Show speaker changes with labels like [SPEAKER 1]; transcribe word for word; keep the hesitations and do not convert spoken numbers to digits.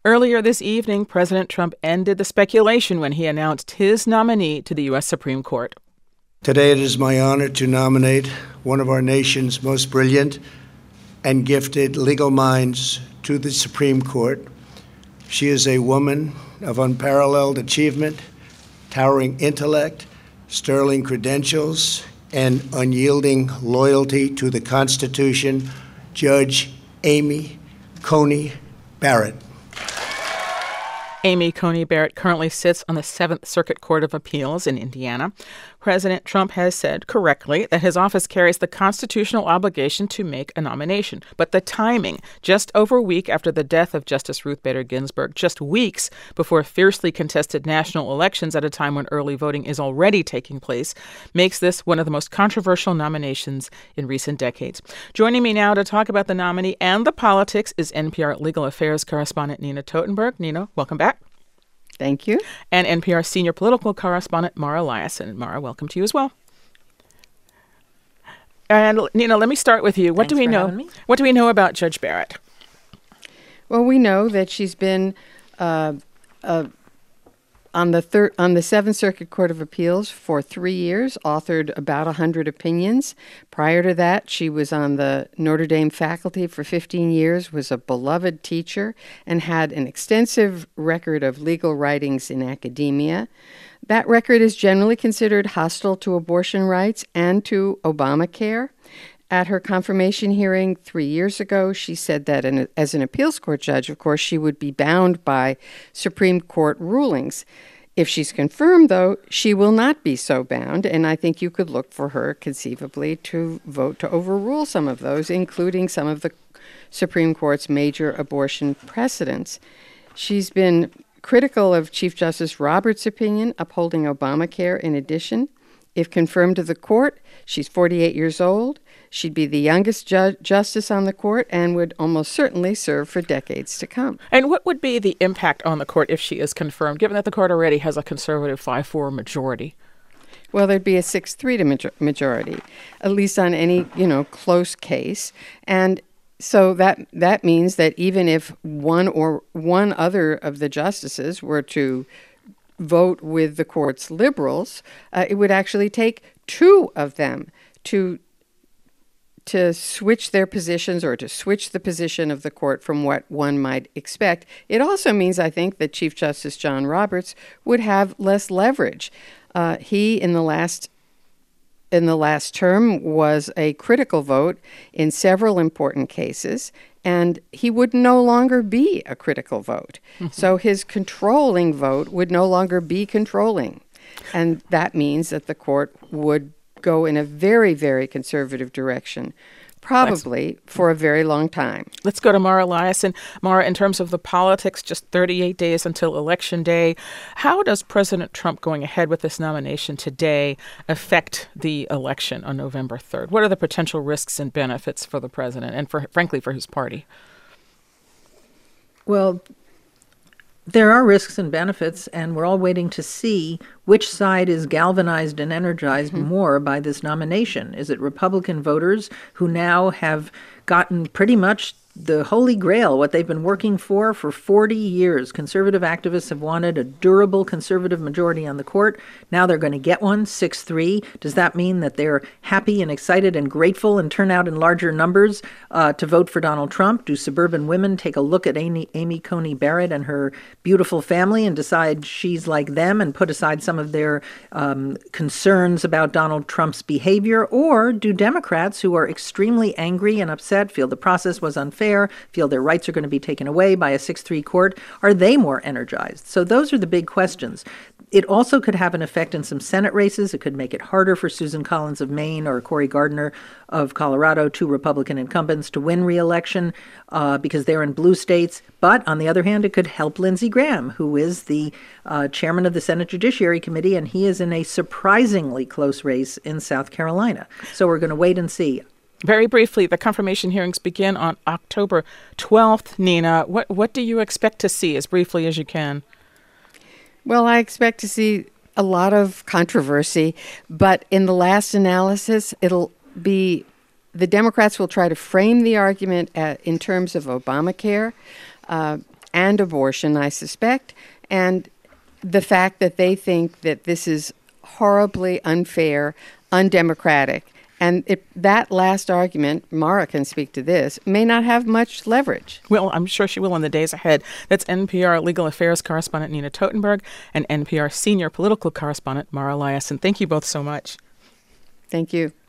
[SPEAKER 1] Earlier this evening, President Trump ended the speculation when he announced his nominee to the U S Supreme Court.
[SPEAKER 2] Today it is my honor to nominate one of our nation's most brilliant and gifted legal minds to the Supreme Court. She is a woman of unparalleled achievement, towering intellect, sterling credentials, and unyielding loyalty to the Constitution, Judge Amy Coney Barrett.
[SPEAKER 1] Amy Coney Barrett currently sits on the Seventh Circuit Court of Appeals in Indiana. President Trump has said correctly that his office carries the constitutional obligation to make a nomination. But the timing, just over a week after the death of Justice Ruth Bader Ginsburg, just weeks before fiercely contested national elections at a time when early voting is already taking place, makes this one of the most controversial nominations in recent decades. Joining me now to talk about the nominee and the politics is N P R legal affairs correspondent Nina Totenberg. Nina, welcome back.
[SPEAKER 3] Thank you.
[SPEAKER 1] And N P R senior political correspondent Mara Liasson. Mara, welcome to you as well. And Nina, let me start with you. What
[SPEAKER 3] Thanks
[SPEAKER 1] do we
[SPEAKER 3] for
[SPEAKER 1] know?
[SPEAKER 3] having me.
[SPEAKER 1] What do we know about Judge Barrett?
[SPEAKER 3] Well, we know that she's been uh, uh, on the thir- on the Seventh Circuit Court of Appeals for three years, authored about one hundred opinions. Prior to that, she was on the Notre Dame faculty for fifteen years, was a beloved teacher, and had an extensive record of legal writings in academia. That record is generally considered hostile to abortion rights and to Obamacare. At her confirmation hearing three years ago, she said that in, as an appeals court judge, of course, she would be bound by Supreme Court rulings. If she's confirmed, though, she will not be so bound, and I think you could look for her conceivably to vote to overrule some of those, including some of the Supreme Court's major abortion precedents. She's been critical of Chief Justice Roberts' opinion upholding Obamacare in addition. If confirmed to the court, she's forty-eight years old. She'd be the youngest ju- justice on the court and would almost certainly serve for decades to come.
[SPEAKER 1] And what would be the impact on the court if she is confirmed, given that the court already has a conservative five four majority?
[SPEAKER 3] Well, there'd be a six three to major- majority, at least on any, you know, close case. And so that that means that even if one or one other of the justices were to vote with the court's liberals, uh, it would actually take two of them to to switch their positions or to switch the position of the court from what one might expect. It also means, I think, that Chief Justice John Roberts would have less leverage. Uh, he, in the last in the last term, was a critical vote in several important cases, and he would no longer be a critical vote. Mm-hmm. So his controlling vote would no longer be controlling. And that means that the court would go in a very, very conservative direction, probably Let's, for a very long time.
[SPEAKER 1] Let's go to Mara Liasson. Mara, in terms of the politics, just thirty-eight days until Election Day, how does President Trump going ahead with this nomination today affect the election on November third? What are the potential risks and benefits for the president and, for, frankly, for his party?
[SPEAKER 4] Well, there are risks and benefits, and we're all waiting to see which side is galvanized and energized mm-hmm. more by this nomination. Is it Republican voters who now have gotten pretty much the holy grail, what they've been working for for forty years? Conservative activists have wanted a durable conservative majority on the court. Now they're going to get one, six three. Does that mean that they're happy and excited and grateful and turn out in larger numbers uh, to vote for Donald Trump? Do suburban women take a look at Amy, Amy Coney Barrett and her beautiful family and decide she's like them and put aside some of their um, concerns about Donald Trump's behavior? Or do Democrats, who are extremely angry and upset, feel the process was unfair, feel their rights are going to be taken away by a six three court, are they more energized? So those are the big questions. It also could have an effect in some Senate races. It could make it harder for Susan Collins of Maine or Cory Gardner of Colorado, two Republican incumbents, to win re-election uh, because they're in blue states. But on the other hand, it could help Lindsey Graham, who is the uh, chairman of the Senate Judiciary Committee, and he is in a surprisingly close race in South Carolina. So we're going to wait and see.
[SPEAKER 1] Very briefly, the confirmation hearings begin on October twelfth. Nina, what what do you expect to see, as briefly as you can?
[SPEAKER 3] Well, I expect to see a lot of controversy, but in the last analysis, it'll be the Democrats will try to frame the argument at, in terms of Obamacare, uh, and abortion, I suspect. And the fact that they think that this is horribly unfair, undemocratic. And it, that last argument, Mara can speak to this, may not have much leverage.
[SPEAKER 1] Well, I'm sure she will in the days ahead. That's N P R legal affairs correspondent Nina Totenberg and N P R senior political correspondent Mara Liasson. Thank you both so much.
[SPEAKER 3] Thank you.